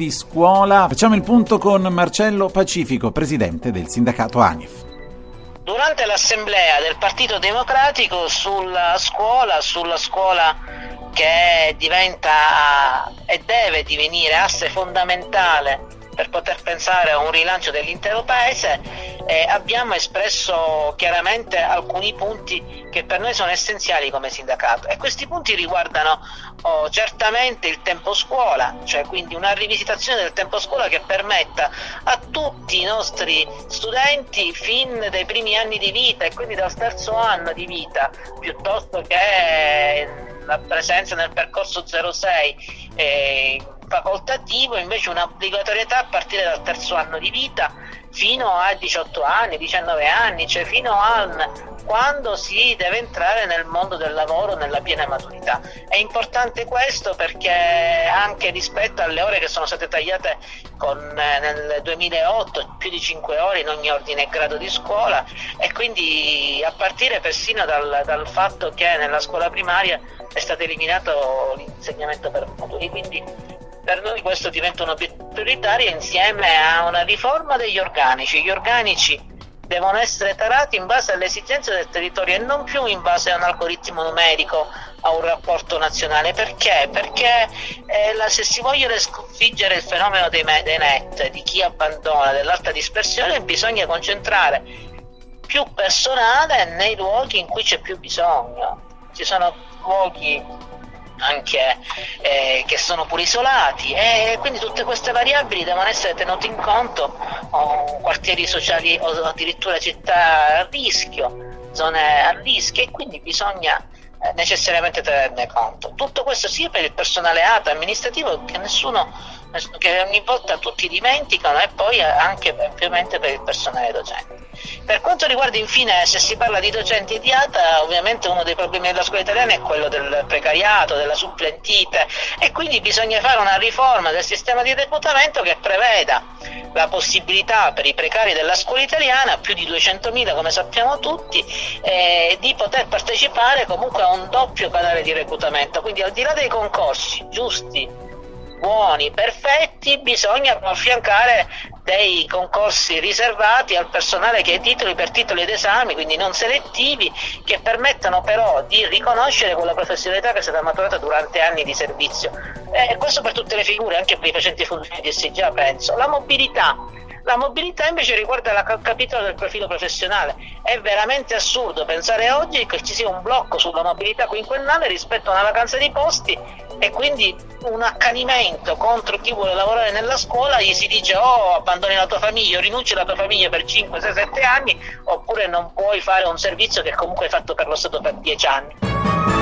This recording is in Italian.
di scuola. Facciamo il punto con Marcello Pacifico, presidente del sindacato ANIF. Durante l'assemblea del Partito Democratico sulla scuola che diventa e deve divenire asse fondamentale per poter pensare a un rilancio dell'intero paese, abbiamo espresso chiaramente alcuni punti che per noi sono essenziali come sindacato, e questi punti riguardano certamente il tempo scuola, cioè quindi una rivisitazione del tempo scuola che permetta a tutti i nostri studenti fin dai primi anni di vita, e quindi dal terzo anno di vita, piuttosto che la presenza nel percorso 06 facoltativo, invece un'obbligatorietà a partire dal terzo anno di vita fino a 18 anni, 19 anni, cioè fino a quando si deve entrare nel mondo del lavoro nella piena maturità. È importante questo perché anche rispetto alle ore che sono state tagliate nel 2008, più di 5 ore in ogni ordine e grado di scuola, e quindi a partire persino dal fatto che nella scuola primaria è stato eliminato l'insegnamento per moduli, quindi per noi questo diventa un obiettivo prioritario insieme a una riforma degli organici. Gli organici devono essere tarati in base alle esigenze del territorio e non più in base a un algoritmo numerico, a un rapporto nazionale. Perché? Perché se si vuole sconfiggere il fenomeno dei NEET, di chi abbandona, dell'alta dispersione, bisogna concentrare più personale nei luoghi in cui c'è più bisogno. Ci sono luoghi anche che sono pure isolati, e quindi tutte queste variabili devono essere tenute in conto, quartieri sociali o addirittura città a rischio, zone a rischio, e quindi bisogna necessariamente tenerne conto. Tutto questo sia per il personale ATA amministrativo, che ogni volta tutti dimenticano, e poi anche ovviamente per il personale docente. Per quanto riguarda infine, se si parla di docenti e di ATA, ovviamente uno dei problemi della scuola italiana è quello del precariato, della supplentite, e quindi bisogna fare una riforma del sistema di reclutamento che preveda la possibilità per i precari della scuola italiana, più di 200.000 come sappiamo tutti, di poter partecipare comunque a un doppio canale di reclutamento. Quindi al di là dei concorsi giusti, buoni, perfetti, bisogna affiancare dei concorsi riservati al personale che ha titoli per titoli ed esami, quindi non selettivi, che permettano però di riconoscere quella professionalità che è stata maturata durante anni di servizio. Questo per tutte le figure, anche per i facenti funzioni di SGA, penso. La mobilità invece riguarda il capitolo del profilo professionale. È veramente assurdo pensare oggi che ci sia un blocco sulla mobilità quinquennale rispetto a una vacanza di posti, e quindi un accanimento contro chi vuole lavorare nella scuola. Gli si dice: abbandoni la tua famiglia o rinunci alla tua famiglia per 5, 6, 7 anni, oppure non puoi fare un servizio che comunque hai fatto per lo Stato per 10 anni.